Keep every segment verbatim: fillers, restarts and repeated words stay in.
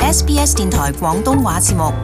S B S 電台廣東話節目。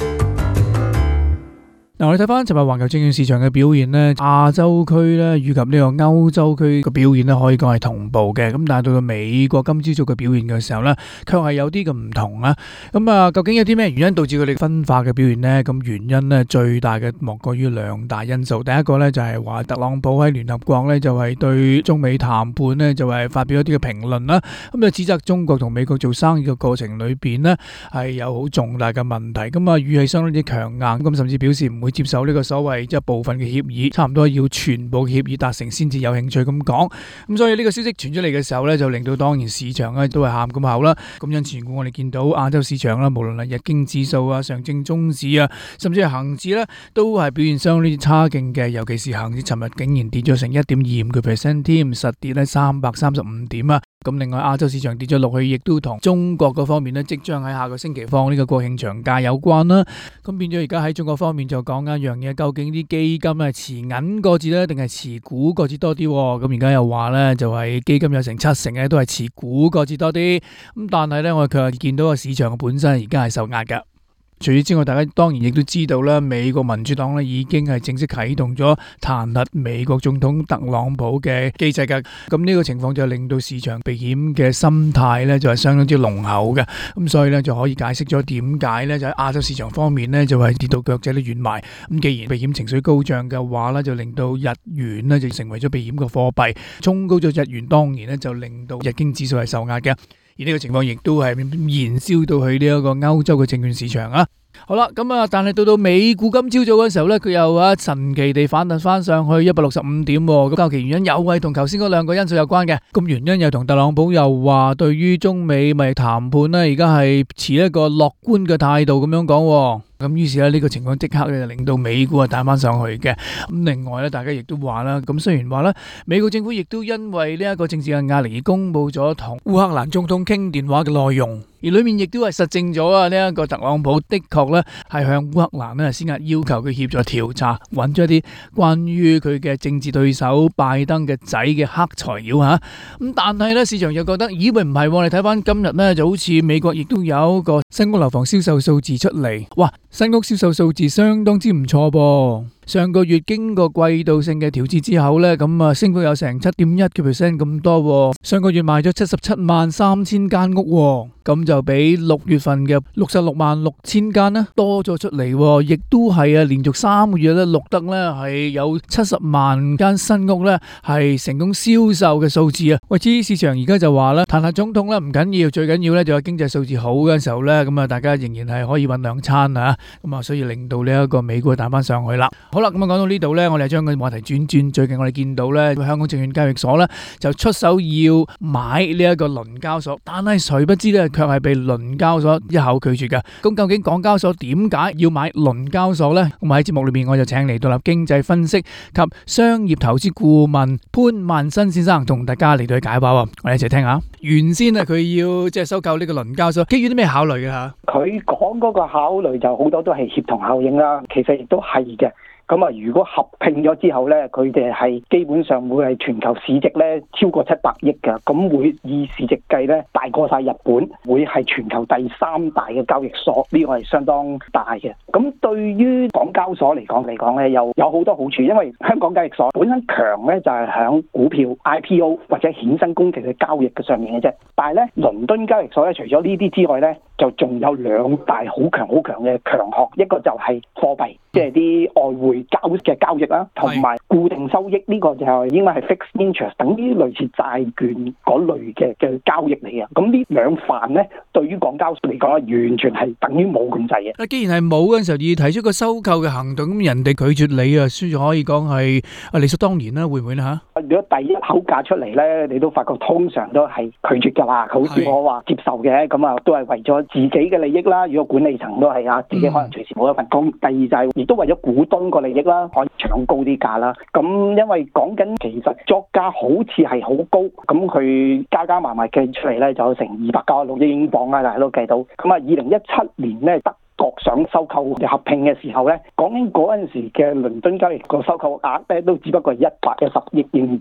嗱，我哋睇翻尋日環球證券市場嘅表現咧，亞洲區咧以及呢個歐洲區嘅表現咧，可以講係同步嘅。咁但係到到美國今朝早嘅表現嘅時候咧，卻係有啲嘅唔同啊。咁啊，究竟有啲咩原因導致佢哋分化嘅表現呢？咁原因咧最大嘅莫過於兩大因素。第一個咧就係話特朗普喺聯合國咧就係對中美談判咧就係發表一啲嘅評論啦。咁就指責中國同美國做生意嘅過程裏邊咧係有好重大嘅問題。咁啊語氣相當之強硬，咁甚至表示唔會會接受呢個所謂即係部分嘅協議，差唔多要全部協議達成先至有興趣咁講。咁所以呢個消息傳出嚟嘅時候咧，就令到當然市場咧都係喊咁口啦。咁因此我哋見到亞洲市場啦，無論係日經指數啊、上證綜指啊，甚至係恒指咧，都係表現相當差勁嘅。尤其是恒指尋日竟然跌咗成一點二五個 percent 添，實跌咧三百三十五點啊。咁另外亞洲市場跌咗落去，亦都同中國嗰方面咧，即將喺下個星期放呢個國慶長假有關啦。咁變咗而家喺中國方面就講緊一樣嘢，究竟啲基金係持銀個字咧，定係持股個字多啲？咁而家又話咧，就係基金有成七成咧都係持股個字多啲。咁但係咧，我哋卻係見到個市場嘅本身而家係受壓㗎。除此之外，大家當然亦都知道啦，美國民主黨咧已經係正式啟動咗彈劾美國總統特朗普嘅機制㗎。咁呢個情況就令到市場避險嘅心態咧就係相當之濃厚嘅。咁所以咧就可以解釋咗點解咧就喺亞洲市場方面咧就係跌到腳仔都軟埋。咁既然避險情緒高漲嘅話咧，就令到日元咧就成為咗避險嘅貨幣，衝高咗日元，當然咧就令到日經指數係受壓嘅。而呢個情況亦都係燃燒到去呢一個歐洲嘅證券市場啊！好啦，咁啊，但係到到美股今朝早嘅時候咧，佢又啊神奇地反彈翻上去一百六十五點。咁究其原因又係同頭先嗰兩個因素有關嘅。咁原因又同特朗普又話對於中美貿易談判咧，而家係持一個樂觀嘅態度咁樣講。咁於是咧呢個情況即刻咧就令到美股啊彈翻上去嘅。咁另外咧，大家亦都話啦，咁雖然話咧，美國政府亦都因為呢一個政治嘅壓力而公布咗同烏克蘭總統傾電話嘅內容，而裏面亦都係實證咗啊呢一個特朗普的確咧係向烏克蘭咧施壓，要求佢協助調查，揾咗一啲關於佢嘅政治對手拜登嘅仔嘅黑材料吓。咁但係咧市場又覺得，以為唔係，你睇翻今日咧就好似美國亦都有一個新屋樓房銷售數字出嚟，哇！新屋銷售數字相當之唔錯噃。上個月經過季度性嘅調節之後呢，咁啊升幅有成七點一個 percent 咁多。上個月賣咗七十七萬三千間屋，咁就比六月份嘅六十六萬六千間呢多咗出嚟，亦都係啊連續三個月咧錄得呢係有七十萬間新屋呢係成功銷售嘅數字啊。喂，至於市場而家就話咧，彈劾總統咧唔緊要，最緊要咧就係經濟數字好嘅時候呢，咁啊大家仍然係可以搵兩餐啊，咁啊所以令到呢一個美股彈翻上去啦。好啦，咁啊講到呢度呢，我哋將個話題轉轉。最近我哋見到呢，香港證券交易所呢就出手要買呢一個倫交所，但係誰不知呢，卻係被倫交所一口拒絕嘅。咁究竟港交所點解要買倫交所呢？咁喺節目裏面，我就請嚟獨立經濟分析及商業投資顧問潘萬新先生同大家嚟到去解話。我哋一齊聽下。原先啊，佢要即係收購呢個倫交所，基於啲咩考慮嘅吓？ 佢講嗰個考慮就好多都係協同效應啦，其實亦都係嘅。咁啊，如果合併咗之後咧，佢哋係基本上會係全球市值咧超過七百億嘅，咁會以市值計咧大過晒日本，會係全球第三大嘅交易所，呢個係相當大嘅。咁對於港交所嚟講嚟講咧，又有好多好處，因為香港交易所本身強咧就係響股票 I P O 或者衍生工具嘅交易嘅上面嘅啫。但係咧，倫敦交易所咧除咗呢啲之外咧，就仲有兩大好強好強嘅強項，一個就係貨幣，即係啲外匯交嘅交易啦，同埋固定收益呢、呢個就係應該係 fixed interest，等啲類似債券嗰類嘅嘅交易嚟嘅。咁呢兩範咧，對於港交所嚟講，完全係等於冇咁滯嘅。 啊，既然係冇嗰陣時候，而提出個收購嘅行動，咁人哋拒絕你啊，所以可以講係啊理所當然啦，會唔會咧嚇？如果第一口價出嚟咧，你都發覺通常都係拒絕㗎啦。好似我話接受嘅，咁啊都係為咗自己嘅利益啦。如果管理層都係啊，自己可能隨時冇一份工。嗯、第二就係亦都為咗股東個利益啦，可以搶高啲價啦。咁因為講緊其實作價好似係好高，咁佢加加埋埋計出嚟咧，就有成二百九十六億英鎊啦，大家都計到。咁啊，二零一七年咧德國想收購嘅合併嘅時候咧，講緊嗰陣時嘅倫敦交易個收購額咧都只不過係一百一十億英鎊。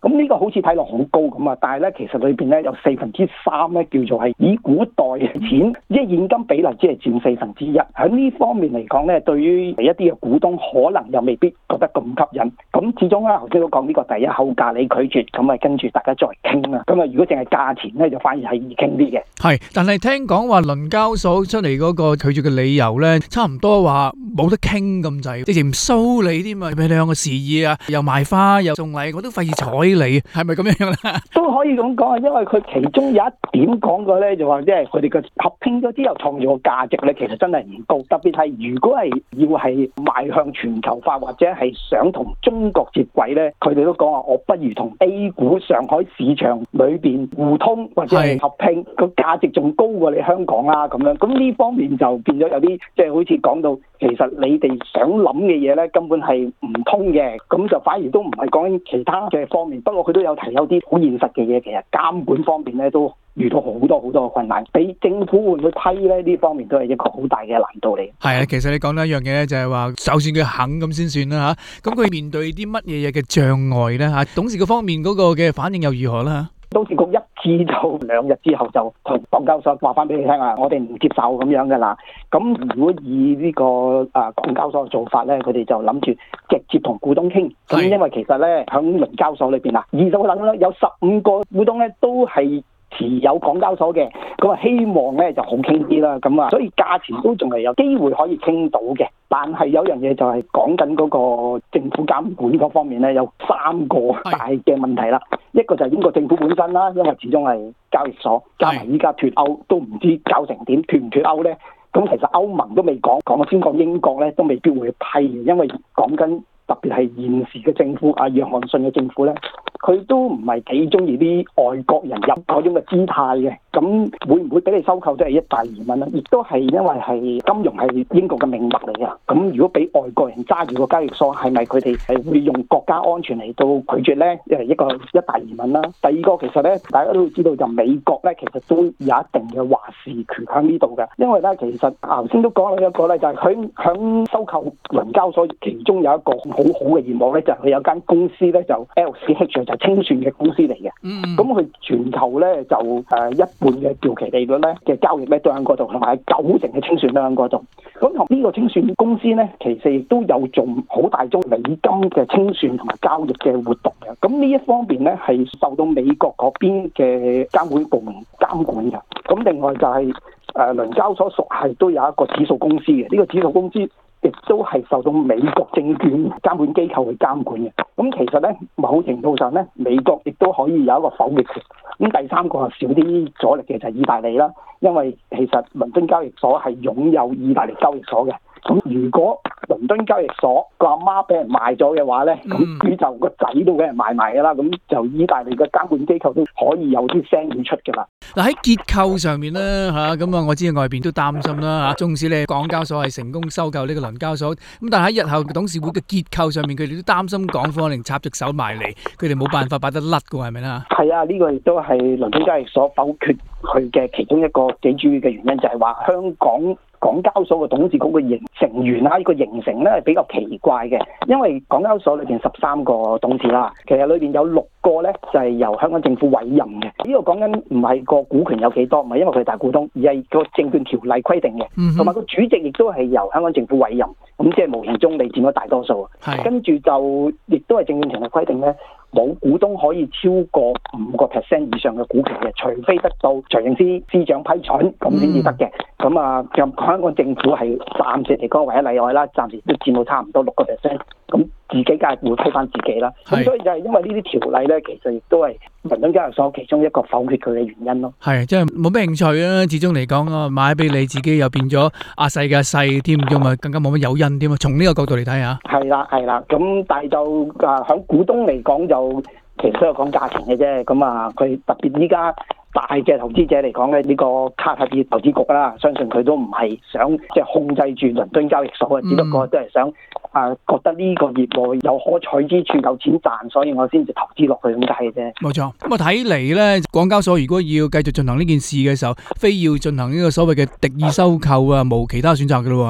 咁呢個好似睇落好高咁啊，但係咧其實裏邊咧有四分之三咧叫做係以股代錢，即係現金比例只係佔四分之一。喺呢方面嚟講咧，對於一啲嘅股東可能又未必覺得咁吸引。咁始終咧頭先都講呢個第一口價你拒絕，咁啊跟住大家再傾啦。咁啊如果淨係價錢咧，就反而係易傾啲嘅。 係，但係聽講話倫交所出嚟嗰個拒絕嘅理由咧，差唔多話冇得傾咁滯，直情唔收你添啊！俾你兩個示意啊，又賣花又送禮，我都費事睬你，係咪咁樣咧？都可以咁講啊，因為佢其中有一點講過咧，就話即係佢哋嘅合併咗之後創造嘅價值咧，其實真係唔高。特別係如果係要係邁向全球化或者係想同中國接軌咧，佢哋都講話我不如同 A 股上海市場裏邊互通或者係合併，個價值仲高過你香港啦咁樣。咁呢方面就變咗有啲即係好似講到，其實你哋想諗嘅嘢咧根本係唔通嘅，咁就反而都唔係講緊其他嘅方面。不過佢都有提有啲好現實嘅嘢，其實監管方面咧都遇到好多好多嘅困難，俾政府會唔會批咧？呢方面都係一個好大嘅難度嚟。 係啊，其實你講到一樣嘢咧，就係話，就算佢肯咁先算啦嚇，咁佢面對啲乜嘢嘢嘅障礙咧嚇？董事嗰方面嗰個嘅反應又如何啦？ 董事局一致就兩日之後就同港交所話翻俾你聽啊，我哋唔接受咁樣嘅啦。咁如果以呢個啊港交所嘅做法咧，佢哋就諗住直接同股東傾。咁因為其實咧喺倫交所裏邊啊，二十個等咧有十五個股東咧都係持有港交所嘅，咁啊希望咧就好傾啲啦。咁啊，所以價錢都仲係有機會可以傾到嘅。但係有樣嘢就係講緊嗰個政府監管嗰方面咧，有三個大嘅問題啦。一個就係英國政府本身啦，因為始終係交易所，加埋依家脫歐都唔知搞成點，脫唔脫歐咧？咁其實歐盟都未講，講先講英國咧都未必會批嘅，因為講緊特別係現時嘅政府啊，約翰遜嘅政府咧，佢都唔係幾中意啲外國人入嗰種嘅姿態嘅。咁會唔會俾你收購都係一大疑問啦。亦都係因為係金融係英國嘅命脈嚟嘅。咁如果俾外國人揸住個交易所，係咪佢哋係會用國家安全嚟到拒絕咧？誒，一個一大疑問啦。第二個其實咧，大家都會知道就美國咧，其實都有一定嘅話事權喺呢度嘅。因為咧，其實頭先都講咗一個咧，就係佢響收購倫交所，其中有一個好好嘅業務咧，就係佢有間公司咧，就 L C H 就清算嘅公司嚟嘅。咁佢全球咧就誒一半嘅掉期利率咧嘅交易咧都喺嗰度，同埋九成嘅清算都喺嗰度。咁同呢個清算公司咧，其實亦都有做好大宗美金嘅清算同埋交易嘅活動嘅。咁呢一方面咧係受到美國嗰邊嘅監管部門監管嘅。咁另外就係誒倫交所屬係都有一個指數公司嘅，呢、這個指數公司亦都係受到美國證券監管機構去監管嘅。咁其實咧，某程度上咧，美國亦都可以有一個否決權。咁第三個係少啲阻力嘅就係意大利啦，因為其實倫敦交易所係擁有意大利交易所嘅。咁如果倫敦交易所個阿媽俾人賣咗嘅話咧，咁佢就個仔都俾人賣埋噶啦，咁就意大利嘅監管機構都可以有啲聲要出噶啦。 嗱喺結構上面咧嚇，咁啊我知外邊都擔心啦嚇，縱使你港交所係成功收購呢個倫交所，咁但係喺日後董事會嘅結構上面，佢哋都擔心港府可能插隻手埋嚟，佢哋冇辦法擺得甩噶，係咪啦？係啊，呢個亦都係倫敦交易所否決佢嘅其中一個幾主要嘅原因，就係話香港港交所嘅董事局嘅形成員啊，呢個形成咧係比較奇怪嘅，因為港交所裏邊十三個董事啦，其實裏邊有六個咧就係由香港政府委任嘅。呢個講緊唔係個股權有幾多，唔係因為佢係大股東，而係個證券條例規定嘅，同埋個主席亦都係由香港政府委任，咁即係無形中你佔咗大多數。跟住就亦都係證券條例規定咧，冇股東可以超過五個 percent 以上嘅股權嘅，除非得到財政司司長批准咁先至得嘅。咁啊，香港政府係暫時嚟講唯一例外啦，暫時都佔到差唔多六個 percent。咁自己梗係會批翻自己啦。咁所以就係因為呢啲條例咧，其實亦都係倫敦交易所其中一個否決佢嘅原因咯。係，即係冇咩興趣啊！始終嚟講啊，買俾你自己又變咗阿細嘅細添，咁啊更加冇乜誘因添啊！從呢個角度嚟睇下。係啦，係啦。咁但係就啊，響股東嚟講就其實都係講價錢嘅啫。咁啊，佢特別依家大嘅投資者嚟講咧，呢個卡塔爾投資局啦，相信佢都唔係想即係控制住倫敦交易所嘅，只不過都係想啊覺得呢個業務有可取之處，有錢賺，所以我先至投資落去咁解嘅啫。冇錯。咁啊睇嚟咧，港交所如果要繼續進行呢件事嘅時候，非要進行呢個所謂嘅敵意收購啊，冇其他選擇嘅咯喎。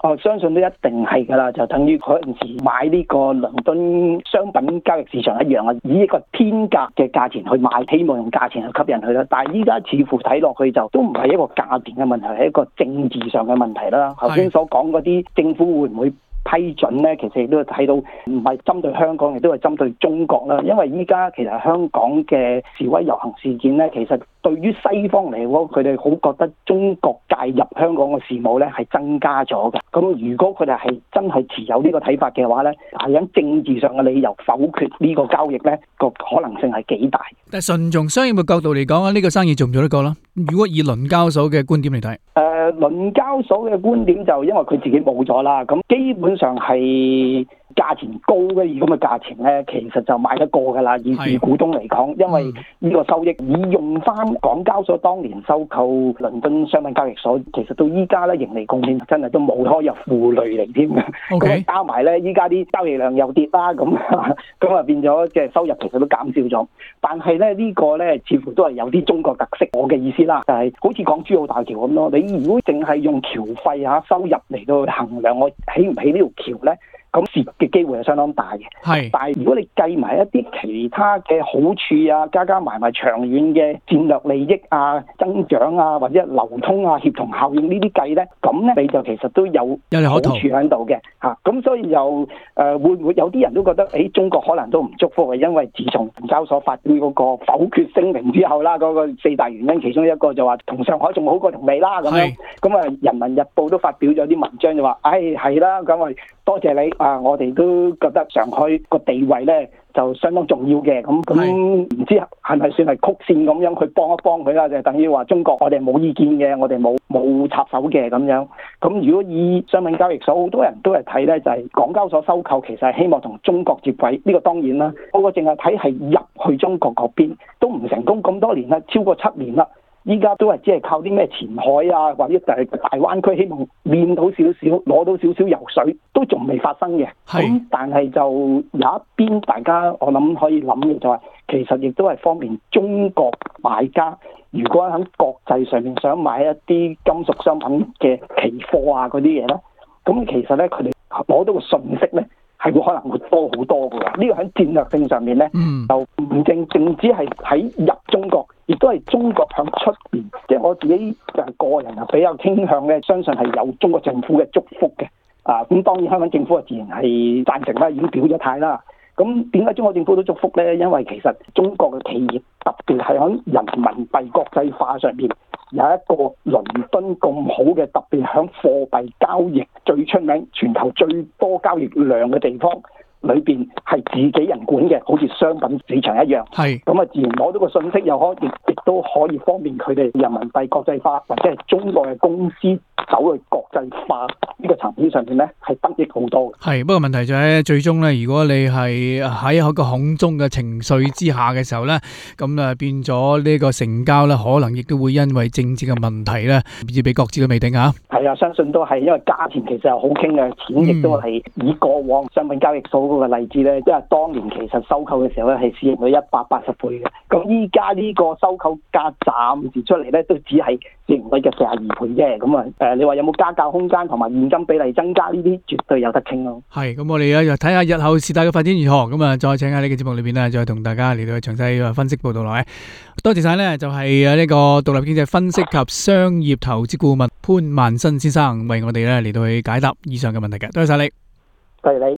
哦，相信都一定係㗎啦，就等於嗰陣時買呢個倫敦商品交易市場一樣啊，以一個天價嘅價錢去買，希望用價錢去吸引佢啦。但係依家似乎睇落去就都唔係一個價錢嘅問題，係一個政治上嘅問題啦。頭先所講嗰啲政府會唔會批准咧？其實亦都睇到唔係針對香港，亦都係針對中國啦。因為依家其實香港嘅示威遊行事件咧，其實對於西方嚟講，佢哋好覺得中國介入香港嘅事務咧係增加咗嘅。咁如果佢哋係真係持有呢個睇法嘅話咧，係喺政治上嘅理由否決呢個交易咧，個可能性係幾大。 但係純從商業嘅角度嚟講啊，呢個生意做唔做得過啦？如果以倫交所嘅觀點嚟睇， 誒倫交所嘅觀點就因為佢自己冇咗啦，咁基本上係價錢高嘅，以咁嘅價錢咧，其實就買得過㗎啦。以以股東嚟講，因為呢個收益以用翻港交所當年收購倫敦商品交易所，其實到依家咧盈利貢獻真係都冇可有負累嚟添嘅。咁、okay. 加埋咧，依家啲交易量又跌啦，咁咁啊變咗即係收入其實都減少咗。但係咧呢、呢個咧似乎都係有啲中國特色。我嘅意思啦，就係、是、好似港珠澳大橋咁咯。你如果淨係用橋費嚇收入嚟到衡量我起唔起呢條橋咧，咁蝕嘅機會係相當大嘅。係，但係如果你計埋一啲其他嘅好處啊，加加埋埋長遠嘅戰略利益啊、增長啊，或者流通啊、協同效應呢啲計咧，咁咧你就其實都有好處喺度嘅嚇。咁所以又誒、呃、會唔會有啲人都覺得，誒、欸、中國可能都唔祝福嘅，因為自從倫交所發表嗰個否決聲明之後啦，嗰、那個四大原因其中一個就話同上海仲好過同你啦咁樣。咁啊，《人民日報》都發表咗啲文章就話，唉係啦，咁啊多謝你。啊！我哋都覺得上海個地位咧就相當重要嘅，咁咁唔知係咪算係曲線咁樣去幫一幫佢啦？就係等於話中國我哋冇意見嘅，我哋冇冇插手嘅咁樣。咁如果以商品交易所，好多人都係睇咧，就係港交所收購其實係希望同中國接軌。呢個當然啦，不過淨係睇係入去中國嗰邊都唔成功，咁多年啦，超過七年啦。依家都係只係靠啲咩前海啊，或者就係大灣區，希望練到少少，攞到少少油水，都仲未發生嘅。咁但係就有一邊大家我諗可以諗嘅就係、是，其實亦都係方便中國買家，如果喺國際上面想買一啲金屬商品嘅期貨啊嗰啲嘢咧，咁其實咧佢哋攞到個信息咧，係會可能會多好多㗎。呢、這個喺戰略性上面咧、嗯，就唔淨淨只係喺入中國，亦都係中國向出邊。即係我自己就係個人啊，比較傾向咧，相信係有中國政府嘅祝福嘅。啊，咁當然香港政府啊自然係贊成啦，已經表咗態啦。咁點解中國政府都祝福咧？因為其實中國嘅企業特別係喺人民幣國際化上邊有一個倫敦咁好嘅，特別喺貨幣交易最出名、全球最多交易量嘅地方裏邊係自己人管嘅，好似商品市場一樣。係咁啊，自然攞到個信息，又可亦亦都可以方便佢哋人民幣國際化，或者係中國嘅公司走去國際化呢個層面上面咧，係得益好多嘅。係，不過問題就係最終咧，如果你係喺一個恐中嘅情緒之下嘅時候咧，咁啊變咗呢個成交咧，可能亦都會因為政治嘅問題咧，而被擱置都未定嚇。係啊，相信都係因為價錢其實係好傾嘅，錢亦都係以過往商品交易所嗰個例子咧，因為當年其實收購嘅時候咧係市盈率一百八十倍嘅，咁依家呢個收購價暫時出嚟咧都只係市盈率嘅四十二倍啫，咁啊誒，你話有冇加價空間同埋現金比例增加呢啲，絕對有得傾咯。係，咁我哋咧就睇下日後事態嘅發展如何，咁啊再請喺呢個節目裏邊咧，再同大家嚟到詳細分析報道落嚟。多謝晒呢，就係誒呢個獨立經濟分析及商業投資顧問潘萬新先生為我哋咧嚟到去解答以上嘅問題嘅，多謝晒你。多謝你。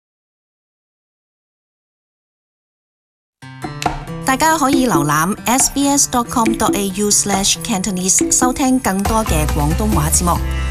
大家可以瀏覽 s b s dot com dot a u slash cantonese 收聽更多嘅廣東話節目。